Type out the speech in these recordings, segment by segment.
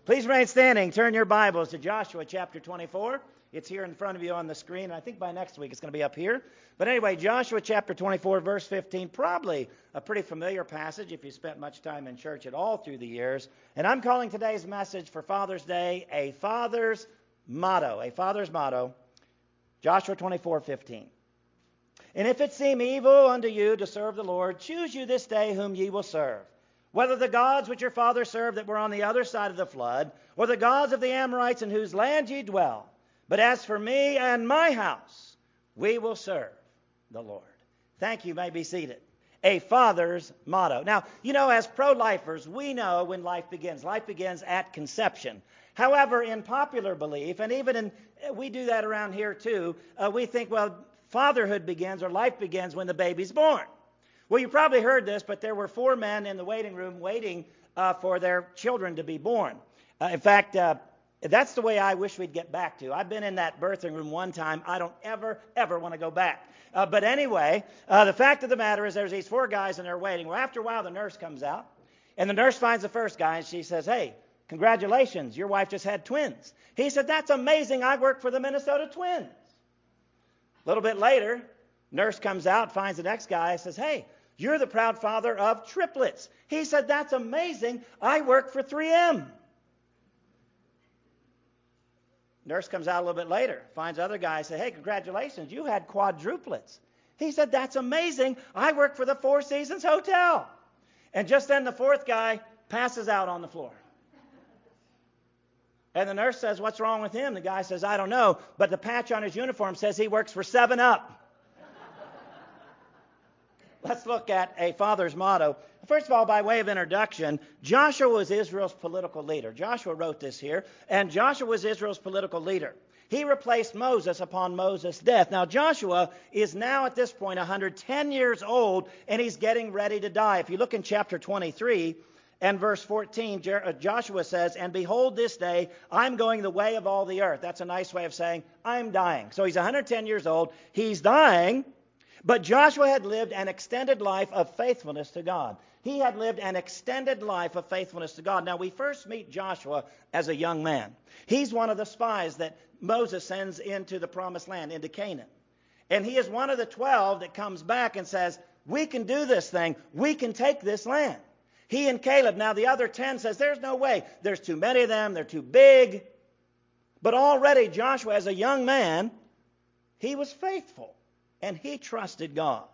Please remain standing. Turn your Bibles to Joshua chapter 24. It's here in front of you on the screen. I think by next week it's going to be up here. But anyway, Joshua chapter 24, verse 15, probably a pretty familiar passage if you spent much time in church at all through the years. And I'm calling today's message for Father's Day, a father's motto. A father's motto, Joshua 24:15. And if it seem evil unto you to serve the Lord, choose you this day whom ye will serve. Whether the gods which your fathers served that were on the other side of the flood, or the gods of the Amorites in whose land ye dwell. But as for me and my house, we will serve the Lord. Thank you. You may be seated. A father's motto. Now, you know, as pro-lifers, we know when life begins. Life begins at conception. However, in popular belief, and even we do that around here too, we think, well, fatherhood begins or life begins when the baby's born. Well, you probably heard this, but there were 4 men in the waiting room waiting for their children to be born. In fact, that's the way I wish we'd get back to. I've been in that birthing room one time. I don't ever want to go back. But anyway, the fact of the matter is there's these 4 guys and they're waiting. Well, after a while, the nurse comes out, and the nurse finds the first guy, and she says, "Hey, congratulations, your wife just had twins." He said, "That's amazing. I work for the Minnesota Twins." A little bit later, nurse comes out, finds the next guy, and says, "Hey, you're the proud father of triplets." He said, "That's amazing. I work for 3M. Nurse comes out a little bit later, finds other guy, says, "Hey, congratulations, you had quadruplets." He said, "That's amazing. I work for the Four Seasons Hotel." And just then the 4th guy passes out on the floor. And the nurse says, "What's wrong with him?" The guy says, "I don't know, but the patch on his uniform says he works for 7-Up. Let's look at a father's motto. First of all, by way of introduction, Joshua was Israel's political leader. Joshua wrote this here, and Joshua was Israel's political leader. He replaced Moses upon Moses' death. Now, Joshua is now at this point 110 years old, and he's getting ready to die. If you look in chapter 23 and verse 14, Joshua says, "And behold, this day I'm going the way of all the earth." That's a nice way of saying I'm dying. So he's 110 years old. He's dying. But Joshua had lived an extended life of faithfulness to God. He had lived an extended life of faithfulness to God. Now, we first meet Joshua as a young man. He's one of the spies that Moses sends into the promised land, into Canaan. And he is one of the 12 that comes back and says, "We can do this thing. We can take this land." He and Caleb. Now, the other 10 says, "There's no way. There's too many of them. They're too big." But already Joshua, as a young man, he was faithful. And he trusted God.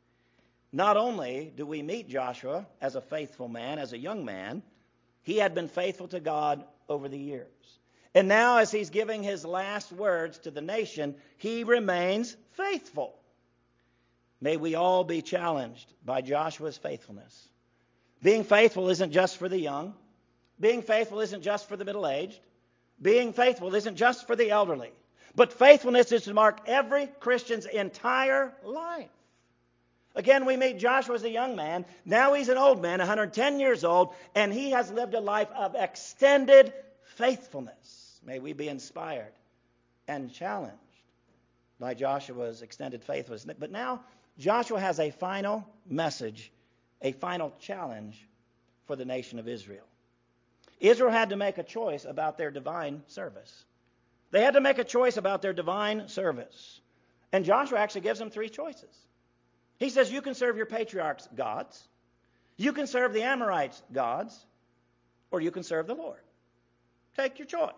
Not only do we meet Joshua as a faithful man, as a young man, he had been faithful to God over the years. And now as he's giving his last words to the nation, he remains faithful. May we all be challenged by Joshua's faithfulness. Being faithful isn't just for the young. Being faithful isn't just for the middle-aged. Being faithful isn't just for the elderly. But faithfulness is to mark every Christian's entire life. Again, we meet Joshua as a young man. Now he's an old man, 110 years old, and he has lived a life of extended faithfulness. May we be inspired and challenged by Joshua's extended faithfulness. But now Joshua has a final message, a final challenge for the nation of Israel. Israel had to make a choice about their divine service. They had to make a choice about their divine service. And Joshua actually gives them 3 choices. He says, you can serve your patriarchs' gods, you can serve the Amorites' gods, or you can serve the Lord. Take your choice.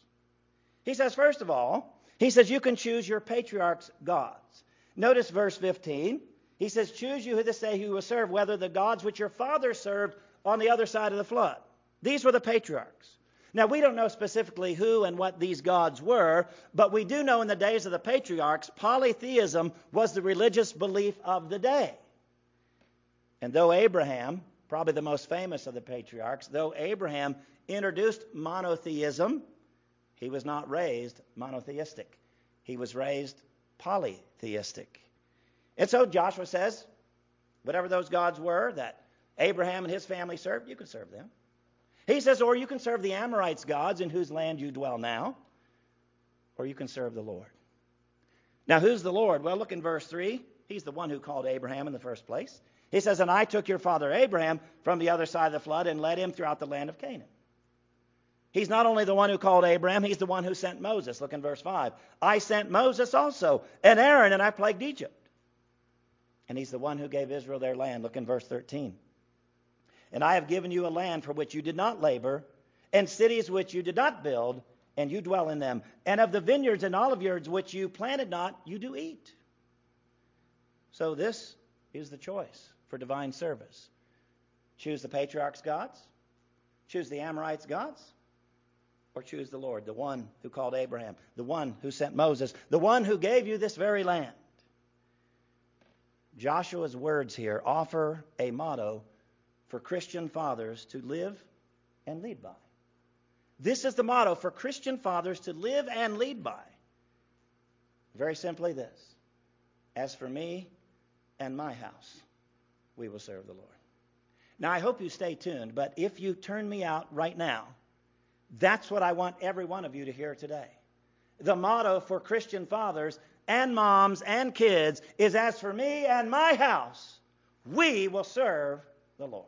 He says, first of all, he says, you can choose your patriarchs' gods. Notice verse 15. He says, choose you this day who you will serve, whether the gods which your fathers served on the other side of the flood. These were the patriarchs. Now, we don't know specifically who and what these gods were, but we do know in the days of the patriarchs, polytheism was the religious belief of the day. And though Abraham, probably the most famous of the patriarchs, though Abraham introduced monotheism, he was not raised monotheistic. He was raised polytheistic. And so Joshua says, whatever those gods were that Abraham and his family served, you can serve them. He says, or you can serve the Amorites' gods in whose land you dwell now, or you can serve the Lord. Now, who's the Lord? Well, look in verse 3. He's the one who called Abraham in the first place. He says, and I took your father Abraham from the other side of the flood and led him throughout the land of Canaan. He's not only the one who called Abraham, he's the one who sent Moses. Look in verse 5. I sent Moses also, and Aaron, and I plagued Egypt. And he's the one who gave Israel their land. Look in verse 13. And I have given you a land for which you did not labor, and cities which you did not build, and you dwell in them. And of the vineyards and olive yards which you planted not, you do eat. So this is the choice for divine service. Choose the patriarchs' gods, choose the Amorites' gods, or choose the Lord, the one who called Abraham, the one who sent Moses, the one who gave you this very land. Joshua's words here offer a motto for Christian fathers to live and lead by. This is the motto for Christian fathers to live and lead by. Very simply this: as for me and my house, we will serve the Lord. Now, I hope you stay tuned, but if you turn me out right now, that's what I want every one of you to hear today. The motto for Christian fathers and moms and kids is, as for me and my house, we will serve the Lord.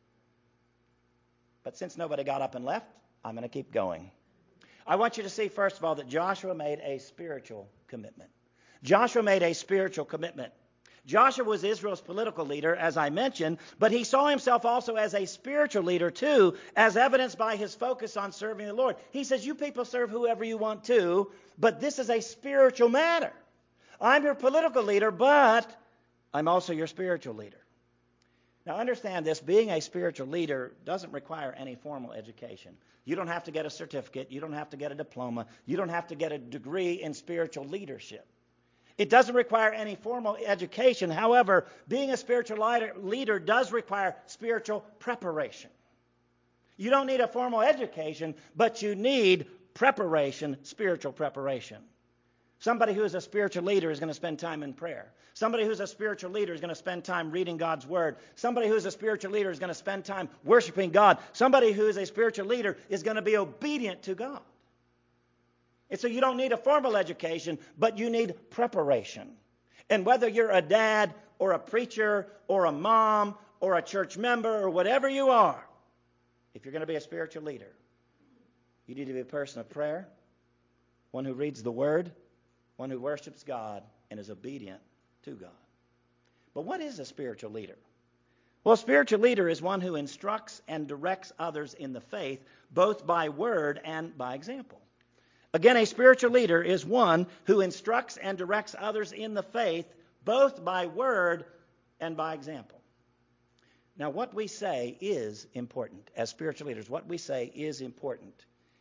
But since nobody got up and left, I'm going to keep going. I want you to see, first of all, that Joshua made a spiritual commitment. Joshua made a spiritual commitment. Joshua was Israel's political leader, as I mentioned, but he saw himself also as a spiritual leader, too, as evidenced by his focus on serving the Lord. He says, you people serve whoever you want to, but this is a spiritual matter. I'm your political leader, but I'm also your spiritual leader. Now, understand this. Being a spiritual leader doesn't require any formal education. You don't have to get a certificate. You don't have to get a diploma. You don't have to get a degree in spiritual leadership. It doesn't require any formal education. However, being a spiritual leader does require spiritual preparation. You don't need a formal education, but you need preparation, spiritual preparation. Somebody who is a spiritual leader is going to spend time in prayer. Somebody who's a spiritual leader is going to spend time reading God's Word. Somebody who's a spiritual leader is going to spend time worshiping God. Somebody who is a spiritual leader is going to be obedient to God. And so you don't need a formal education, but you need preparation. And whether you're a dad or a preacher or a mom or a church member or whatever you are, if you're going to be a spiritual leader, you need to be a person of prayer, one who reads the Word, one who worships God and is obedient to God. But what is a spiritual leader? Well, a spiritual leader is one who instructs and directs others in the faith, both by word and by example. Again, a spiritual leader is one who instructs and directs others in the faith, both by word and by example. Now, what we say is important. As spiritual leaders, what we say is important.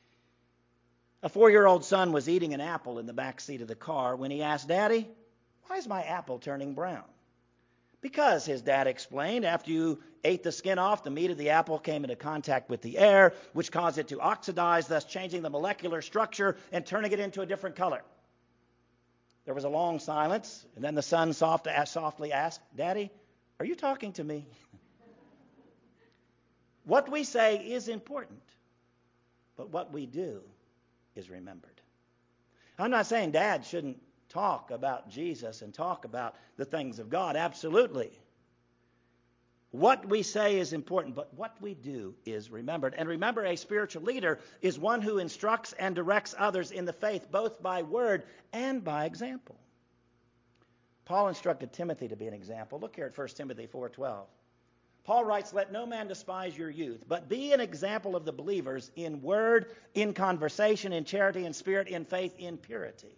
A 4-year-old son was eating an apple in the back seat of the car when he asked, "Daddy, why is my apple turning brown?" "Because," his dad explained, "after you ate the skin off, the meat of the apple came into contact with the air, which caused it to oxidize, thus changing the molecular structure and turning it into a different color." There was a long silence, and then the son softly asked, "Daddy, are you talking to me?" What we say is important, but what we do is remembered. I'm not saying Dad shouldn't talk about Jesus and talk about the things of God. Absolutely. What we say is important, but what we do is remembered. And remember, a spiritual leader is one who instructs and directs others in the faith, both by word and by example. Paul instructed Timothy to be an example. Look here at 1 Timothy 4:12. Paul writes, "Let no man despise your youth, but be an example of the believers in word, in conversation, in charity, in spirit, in faith, in purity."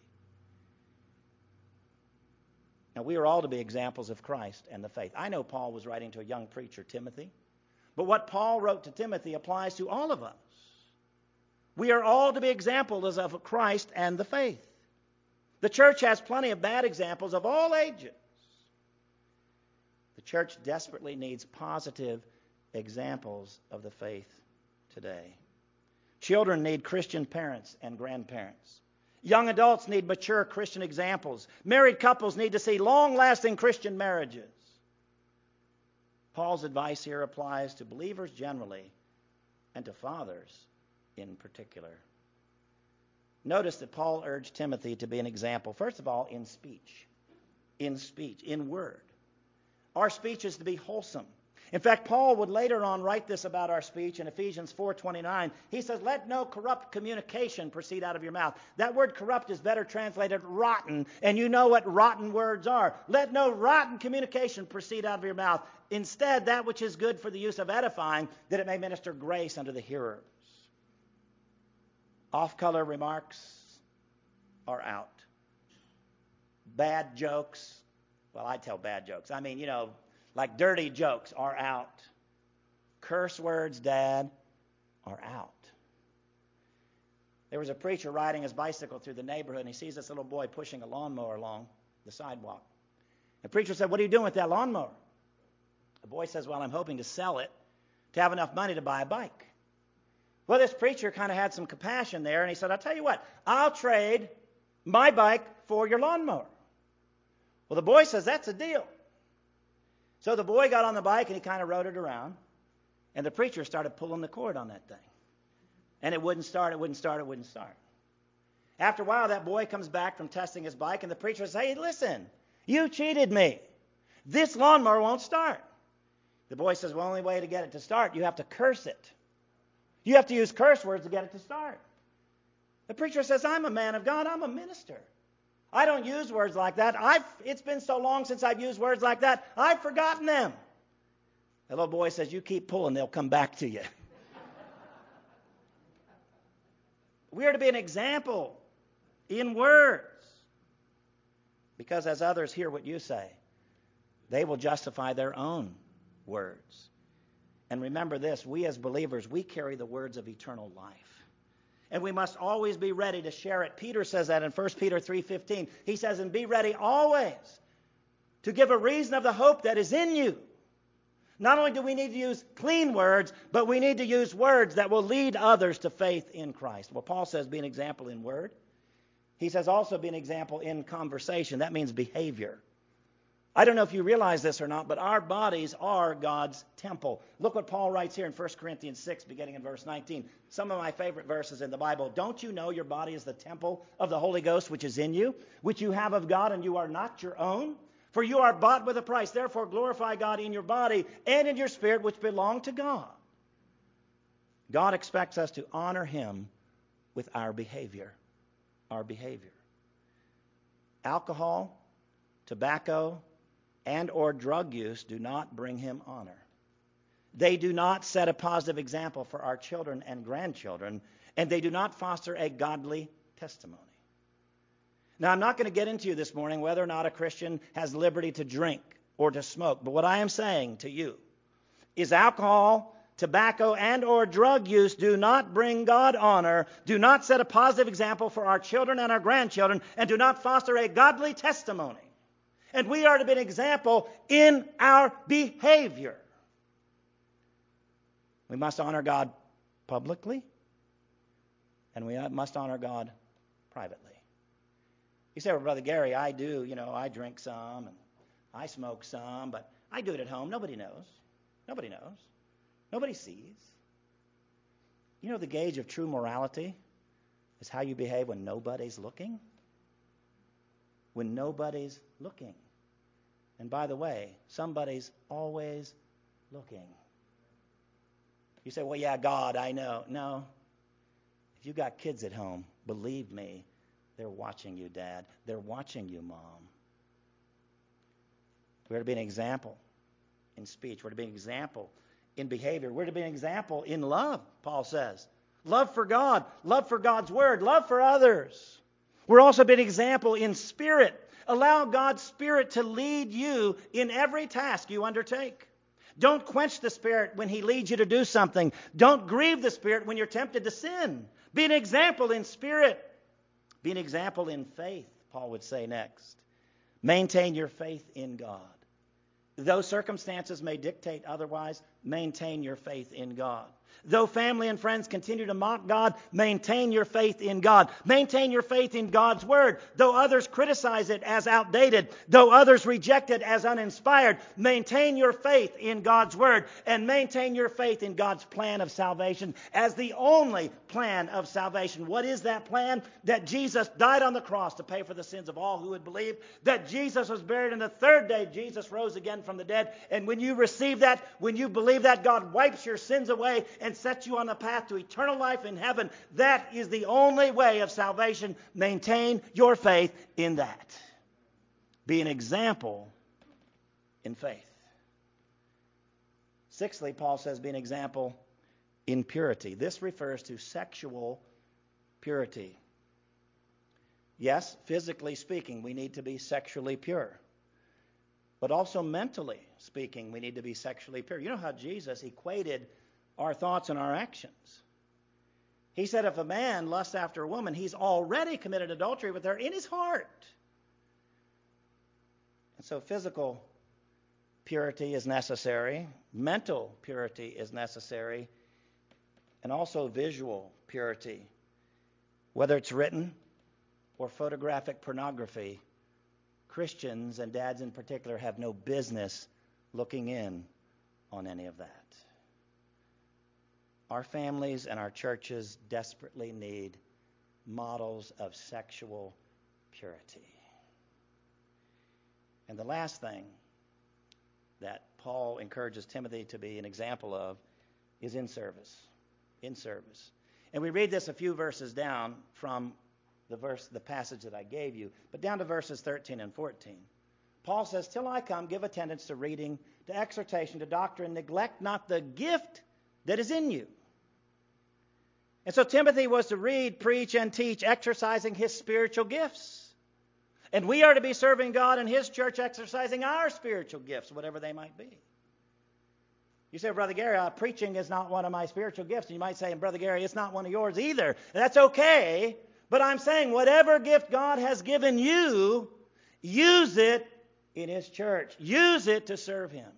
Now, we are all to be examples of Christ and the faith. I know Paul was writing to a young preacher, Timothy, but what Paul wrote to Timothy applies to all of us. We are all to be examples of Christ and the faith. The church has plenty of bad examples of all ages. The church desperately needs positive examples of the faith today. Children need Christian parents and grandparents. Young adults need mature Christian examples. Married couples need to see long-lasting Christian marriages. Paul's advice here applies to believers generally and to fathers in particular. Notice that Paul urged Timothy to be an example, first of all, in speech, in word. Our speech is to be wholesome. In fact, Paul would later on write this about our speech in Ephesians 4:29. He says, let no corrupt communication proceed out of your mouth. That word corrupt is better translated rotten, and you know what rotten words are. Let no rotten communication proceed out of your mouth. Instead, that which is good for the use of edifying, that it may minister grace unto the hearers. Off-color remarks are out. Bad jokes, well, I tell bad jokes. I mean, like dirty jokes are out. Curse words, Dad, are out. There was a preacher riding his bicycle through the neighborhood, and he sees this little boy pushing a lawnmower along the sidewalk. The preacher said, what are you doing with that lawnmower? The boy says, well, I'm hoping to sell it to have enough money to buy a bike. Well, this preacher kind of had some compassion there, and he said, I'll tell you what, I'll trade my bike for your lawnmower. Well, the boy says, that's a deal. So the boy got on the bike and he kind of rode it around. And the preacher started pulling the cord on that thing. And it wouldn't start. After a while, that boy comes back from testing his bike and the preacher says, hey, listen, you cheated me. This lawnmower won't start. The boy says, well, the only way to get it to start, you have to curse it. You have to use curse words to get it to start. The preacher says, I'm a man of God. I'm a minister. I don't use words like that. It's been so long since I've used words like that, I've forgotten them. The little boy says, you keep pulling, they'll come back to you. We are to be an example in words. Because as others hear what you say, they will justify their own words. And remember this, we as believers, we carry the words of eternal life. And we must always be ready to share it. Peter says that in 1 Peter 3:15. He says, and be ready always to give a reason of the hope that is in you. Not only do we need to use clean words, but we need to use words that will lead others to faith in Christ. Well, Paul says be an example in word. He says also be an example in conversation. That means behavior. I don't know if you realize this or not, but our bodies are God's temple. Look what Paul writes here in 1 Corinthians 6, beginning in verse 19. Some of my favorite verses in the Bible. Don't you know your body is the temple of the Holy Ghost which is in you, which you have of God, and you are not your own? For you are bought with a price. Therefore glorify God in your body and in your spirit, which belong to God. God expects us to honor Him with our behavior. Our behavior. Alcohol, tobacco, and or drug use do not bring Him honor. They do not set a positive example for our children and grandchildren, and they do not foster a godly testimony. Now, I'm not going to get into this morning whether or not a Christian has liberty to drink or to smoke, but what I am saying to you is alcohol, tobacco, and or drug use do not bring God honor, do not set a positive example for our children and our grandchildren, and do not foster a godly testimony. And we are to be an example in our behavior. We must honor God publicly, and we must honor God privately. You say, well, Brother Gary, I do, I drink some, and I smoke some, but I do it at home. Nobody knows. Nobody knows. Nobody sees. The gauge of true morality is how you behave when nobody's looking. When nobody's looking. And by the way, somebody's always looking. You say, well, yeah, God, I know. No. If you've got kids at home, believe me, they're watching you, Dad. They're watching you, Mom. We're to be an example in speech. We're to be an example in behavior. We're to be an example in love, Paul says. Love for God, love for God's word, love for others. We're also to be an example in spirit. Allow God's Spirit to lead you in every task you undertake. Don't quench the Spirit when He leads you to do something. Don't grieve the Spirit when you're tempted to sin. Be an example in spirit. Be an example in faith, Paul would say next. Maintain your faith in God. Though circumstances may dictate otherwise, maintain your faith in God. Though family and friends continue to mock God, maintain your faith in God. Maintain your faith in God's Word. Though others criticize it as outdated, though others reject it as uninspired, maintain your faith in God's Word and maintain your faith in God's plan of salvation as the only plan of salvation. What is that plan? That Jesus died on the cross to pay for the sins of all who would believe. That Jesus was buried, and the third day Jesus rose again from the dead. And when you receive that, when you believe that, God wipes your sins away and sets you on the path to eternal life in heaven. That is the only way of salvation. Maintain your faith in that. Be an example in faith. Sixthly, Paul says, be an example in purity. This refers to sexual purity. Yes, physically speaking, we need to be sexually pure. But also mentally speaking, we need to be sexually pure. You know how Jesus equated our thoughts and our actions. He said if a man lusts after a woman, he's already committed adultery with her in his heart. And so physical purity is necessary. Mental purity is necessary. And also visual purity. Whether it's written or photographic pornography, Christians, and dads in particular, have no business looking in on any of that. Our families and our churches desperately need models of sexual purity. And the last thing that Paul encourages Timothy to be an example of is in service. In service. And we read this a few verses down from the passage that I gave you, but down to verses 13 and 14. Paul says, "Till I come, give attendance to reading, to exhortation, to doctrine. Neglect not the gift that is in you." And so Timothy was to read, preach, and teach, exercising his spiritual gifts. And we are to be serving God in His church, exercising our spiritual gifts, whatever they might be. You say, Brother Gary, preaching is not one of my spiritual gifts. And you might say, Brother Gary, it's not one of yours either. And that's okay. But I'm saying whatever gift God has given you, use it in His church. Use it to serve Him.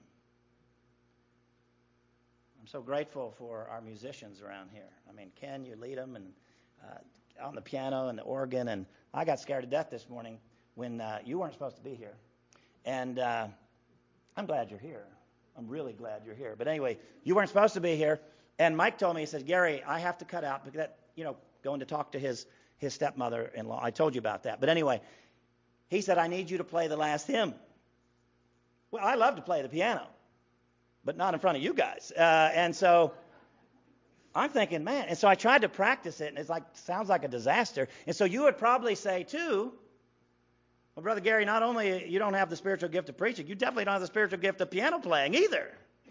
I'm so grateful for our musicians around here. I mean, Ken, you lead them, and on the piano and the organ. And I got scared to death this morning when you weren't supposed to be here. And I'm glad you're here. I'm really glad you're here. But anyway, you weren't supposed to be here. And Mike told me, he said, Gary, I have to cut out because that, going to talk to his stepmother-in-law. I told you about that. But anyway, he said, I need you to play the last hymn. Well, I love to play the piano, but not in front of you guys. And so I'm thinking, man. And so I tried to practice it, and it's like, sounds like a disaster. And so you would probably say, too, well, Brother Gary, not only you don't have the spiritual gift of preaching, you definitely don't have the spiritual gift of piano playing either.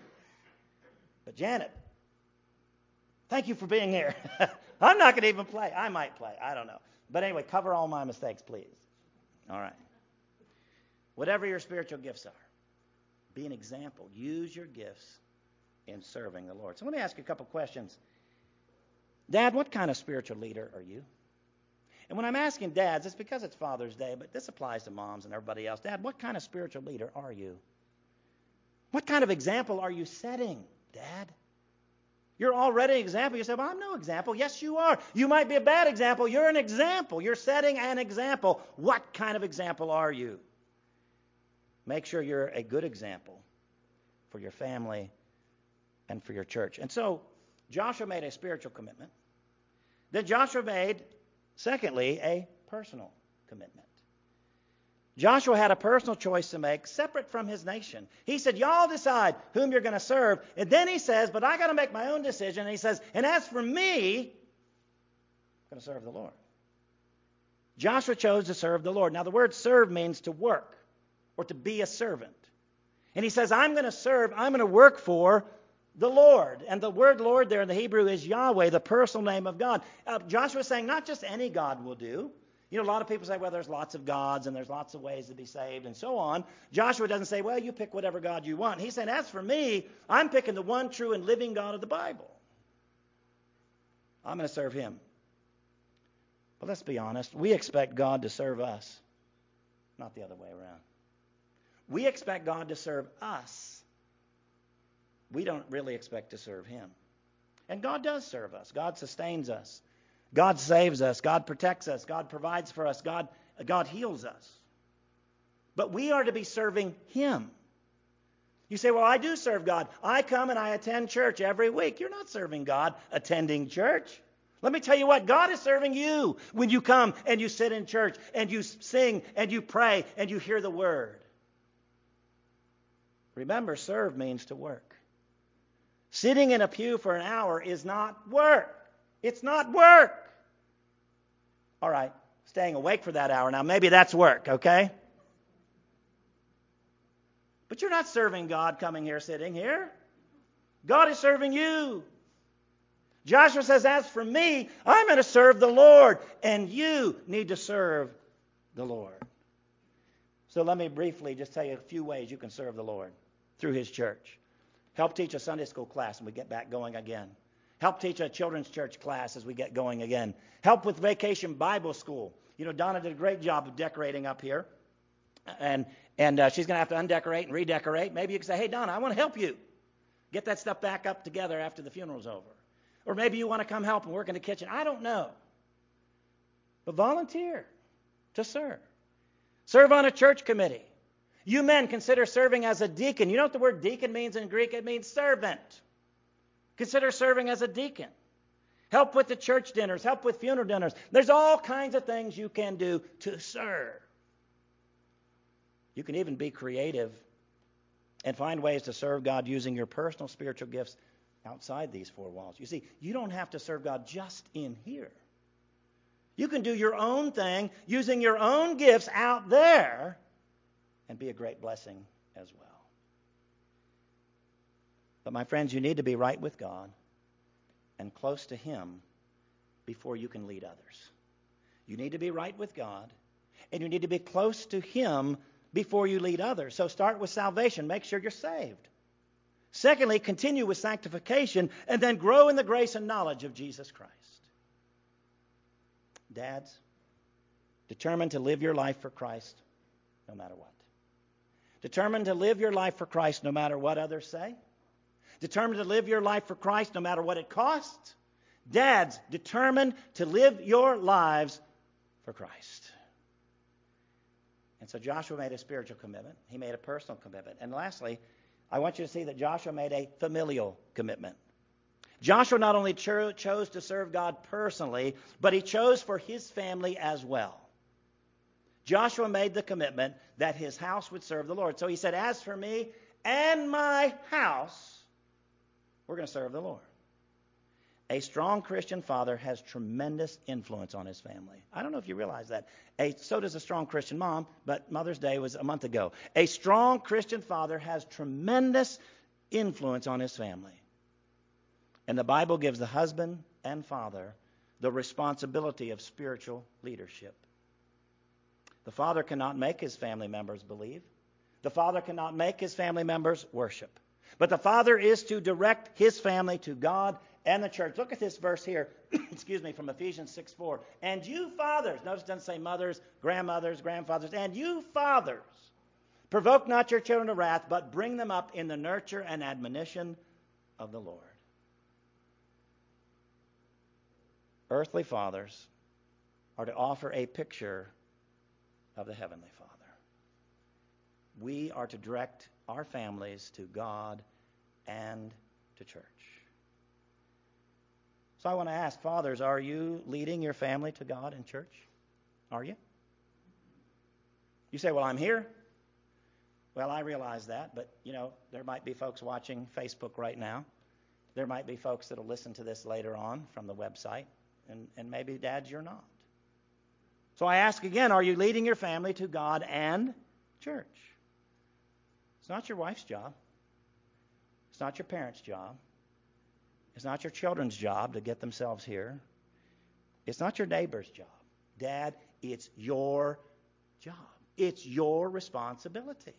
But Janet, thank you for being here. I'm not going to even play. I might play. I don't know. But anyway, cover all my mistakes, please. All right. Whatever your spiritual gifts are, be an example. Use your gifts in serving the Lord. So let me ask you a couple questions. Dad, what kind of spiritual leader are you? And when I'm asking dads, it's because it's Father's Day, but this applies to moms and everybody else. Dad, what kind of spiritual leader are you? What kind of example are you setting, Dad? You're already an example. You say, well, I'm no example. Yes, you are. You might be a bad example. You're an example. You're setting an example. What kind of example are you? Make sure you're a good example for your family and for your church. And so Joshua made a spiritual commitment. Then Joshua made, secondly, a personal commitment. Joshua had a personal choice to make separate from his nation. He said, y'all decide whom you're going to serve. And then he says, but I got to make my own decision. And he says, and as for me, I'm going to serve the Lord. Joshua chose to serve the Lord. Now, the word serve means to work or to be a servant. And he says, I'm going to serve, I'm going to work for the Lord. And the word Lord there in the Hebrew is Yahweh, the personal name of God. Joshua is saying not just any God will do. A lot of people say, well, there's lots of gods and there's lots of ways to be saved and so on. Joshua doesn't say, well, you pick whatever God you want. He's saying, as for me, I'm picking the one true and living God of the Bible. I'm going to serve Him. But let's be honest. We expect God to serve us, not the other way around. We expect God to serve us. We don't really expect to serve Him. And God does serve us. God sustains us. God saves us. God protects us. God provides for us. God heals us. But we are to be serving Him. You say, well, I do serve God. I come and I attend church every week. You're not serving God attending church. Let me tell you what, God is serving you when you come and you sit in church and you sing and you pray and you hear the Word. Remember, serve means to work. Sitting in a pew for an hour is not work. It's not work. All right, staying awake for that hour. Now, maybe that's work, okay? But you're not serving God coming here, sitting here. God is serving you. Joshua says, as for me, I'm going to serve the Lord, and you need to serve the Lord. So let me briefly just tell you a few ways you can serve the Lord through His church. Help teach a Sunday school class when we get back going again. Help teach a children's church class as we get going again. Help with Vacation Bible School. You know, Donna did a great job of decorating up here. And she's going to have to undecorate and redecorate. Maybe you can say, hey, Donna, I want to help you. Get that stuff back up together after the funeral's over. Or maybe you want to come help and work in the kitchen. I don't know. But volunteer to serve. Serve on a church committee. You men consider serving as a deacon. You know what the word deacon means in Greek? It means servant. Consider serving as a deacon. Help with the church dinners. Help with funeral dinners. There's all kinds of things you can do to serve. You can even be creative and find ways to serve God using your personal spiritual gifts outside these four walls. You see, you don't have to serve God just in here. You can do your own thing using your own gifts out there and be a great blessing as well. But my friends, you need to be right with God and close to Him before you can lead others. You need to be right with God, and you need to be close to Him before you lead others. So start with salvation. Make sure you're saved. Secondly, continue with sanctification, and then grow in the grace and knowledge of Jesus Christ. Dads, determine to live your life for Christ no matter what. Determine to live your life for Christ no matter what others say. Determine to live your life for Christ no matter what it costs. Dads, determine to live your lives for Christ. And so Joshua made a spiritual commitment. He made a personal commitment. And lastly, I want you to see that Joshua made a familial commitment. Joshua not only chose to serve God personally, but he chose for his family as well. Joshua made the commitment that his house would serve the Lord. So he said, as for me and my house, we're going to serve the Lord. A strong Christian father has tremendous influence on his family. I don't know if you realize that. So does a strong Christian mom, but Mother's Day was a month ago. A strong Christian father has tremendous influence on his family. And the Bible gives the husband and father the responsibility of spiritual leadership. The father cannot make his family members believe. The father cannot make his family members worship. But the father is to direct his family to God and the church. Look at this verse here, from Ephesians 6:4. And you fathers, notice it doesn't say mothers, grandmothers, grandfathers, and you fathers, provoke not your children to wrath, but bring them up in the nurture and admonition of the Lord. Earthly fathers are to offer a picture of the Heavenly Father. We are to direct our families to God and to church. So I want to ask, fathers, are you leading your family to God and church? Are you? You say, well, I'm here. Well, I realize that, but, there might be folks watching Facebook right now. There might be folks that will listen to this later on from the website, and maybe, dads, you're not. So I ask again, are you leading your family to God and church? It's not your wife's job. It's not your parents' job. It's not your children's job to get themselves here. It's not your neighbor's job. Dad, it's your job. It's your responsibility.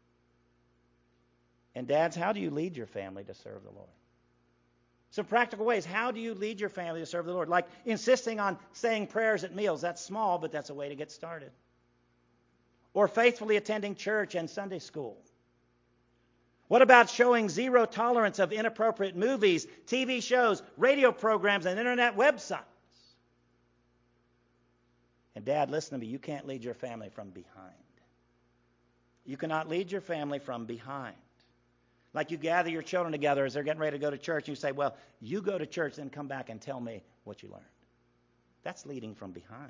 And dads, how do you lead your family to serve the Lord? Some practical ways. How do you lead your family to serve the Lord? Like insisting on saying prayers at meals. That's small, but that's a way to get started. Or faithfully attending church and Sunday school. What about showing zero tolerance of inappropriate movies, TV shows, radio programs, and internet websites? And Dad, listen to me, you can't lead your family from behind. You cannot lead your family from behind. Like you gather your children together as they're getting ready to go to church, and you say, well, you go to church, then come back and tell me what you learned. That's leading from behind.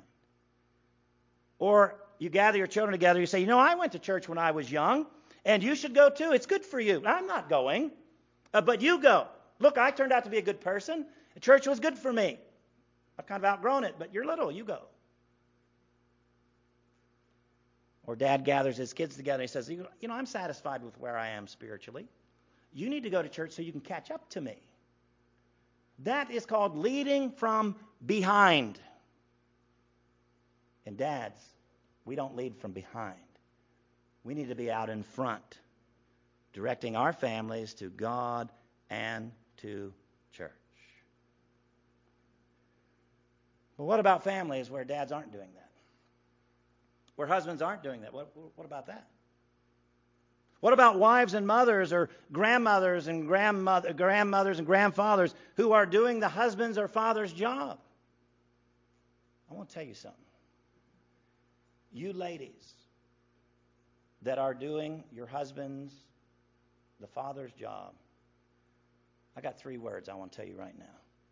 Or you gather your children together, you say, you know, I went to church when I was young, and you should go too. It's good for you. I'm not going, but you go. Look, I turned out to be a good person. The church was good for me. I've kind of outgrown it, but you're little. You go. Or Dad gathers his kids together and he says, you know, I'm satisfied with where I am spiritually. You need to go to church so you can catch up to me. That is called leading from behind. And dads, we don't lead from behind. We need to be out in front, directing our families to God and to church. But what about families where dads aren't doing that? Where husbands aren't doing that? What about that? What about wives and mothers or grandmothers and grandmothers and grandfathers who are doing the husband's or father's job? I want to tell you something. You ladies that are doing your husband's, the father's job, I got 3 words I want to tell you right now.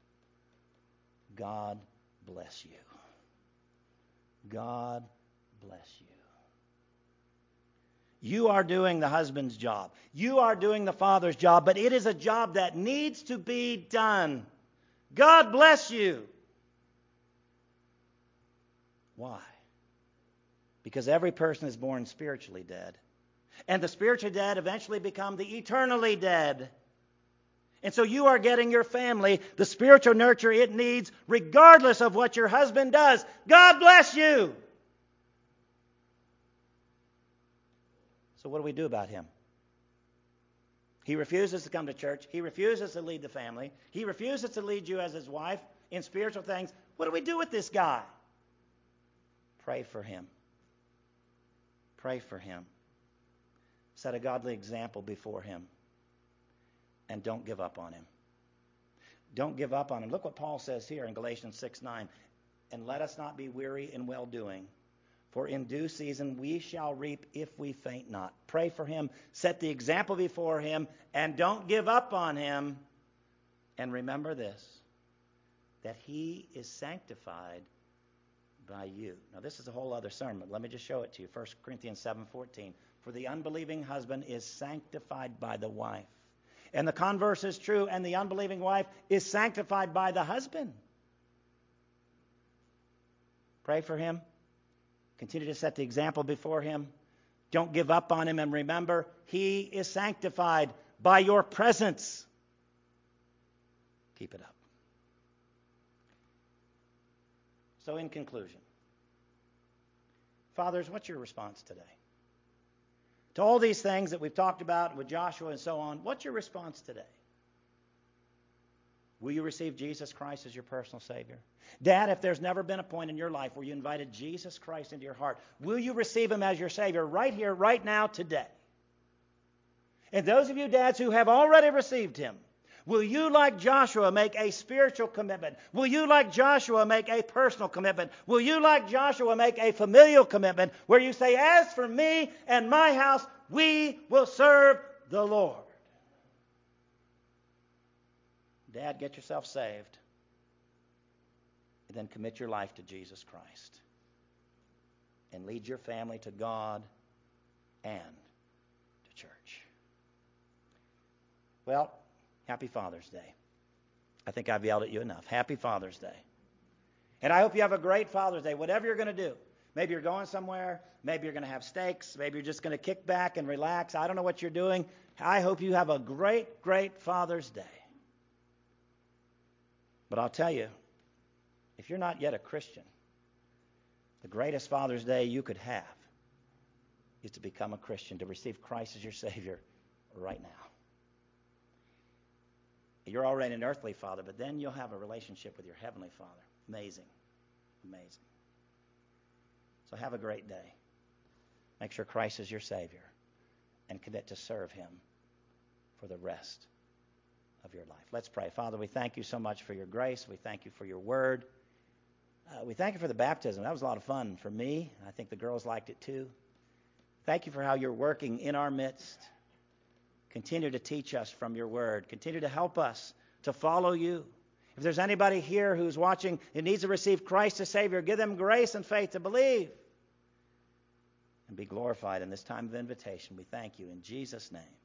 God bless you. God bless you. You are doing the husband's job. You are doing the father's job, but it is a job that needs to be done. God bless you. Why? Because every person is born spiritually dead. And the spiritually dead eventually become the eternally dead. And so you are getting your family the spiritual nurture it needs regardless of what your husband does. God bless you. So what do we do about him? He refuses to come to church. He refuses to lead the family. He refuses to lead you as his wife in spiritual things. What do we do with this guy? Pray for him. Pray for him. Set a godly example before him. And don't give up on him. Don't give up on him. Look what Paul says here in Galatians 6:9. And let us not be weary in well-doing. For in due season we shall reap if we faint not. Pray for him. Set the example before him. And don't give up on him. And remember this. That he is sanctified by you. Now this is a whole other sermon. Let me just show it to you. 1 Corinthians 7:14. For the unbelieving husband is sanctified by the wife. And the converse is true. And the unbelieving wife is sanctified by the husband. Pray for him. Continue to set the example before him. Don't give up on him. And remember, he is sanctified by your presence. Keep it up. So in conclusion, fathers, what's your response today? To all these things that we've talked about with Joshua and so on, what's your response today? Will you receive Jesus Christ as your personal Savior? Dad, if there's never been a point in your life where you invited Jesus Christ into your heart, will you receive him as your Savior right here, right now, today? And those of you dads who have already received him, will you, like Joshua, make a spiritual commitment? Will you, like Joshua, make a personal commitment? Will you, like Joshua, make a familial commitment where you say, as for me and my house, we will serve the Lord? Dad, get yourself saved. And then commit your life to Jesus Christ. And lead your family to God and to church. Well, happy Father's Day. I think I've yelled at you enough. Happy Father's Day. And I hope you have a great Father's Day, whatever you're going to do. Maybe you're going somewhere. Maybe you're going to have steaks. Maybe you're just going to kick back and relax. I don't know what you're doing. I hope you have a great, great Father's Day. But I'll tell you, if you're not yet a Christian, the greatest Father's Day you could have is to become a Christian, to receive Christ as your Savior right now. You're already an earthly father, but then you'll have a relationship with your heavenly Father. Amazing. Amazing. So have a great day. Make sure Christ is your Savior and commit to serve him for the rest of your life. Let's pray. Father, we thank you so much for your grace. We thank you for your word. We thank you for the baptism. That was a lot of fun for me. I think the girls liked it too. Thank you for how you're working in our midst. Continue to teach us from your word. Continue to help us to follow you. If there's anybody here who's watching who needs to receive Christ as Savior, give them grace and faith to believe and be glorified in this time of invitation. We thank you in Jesus' name.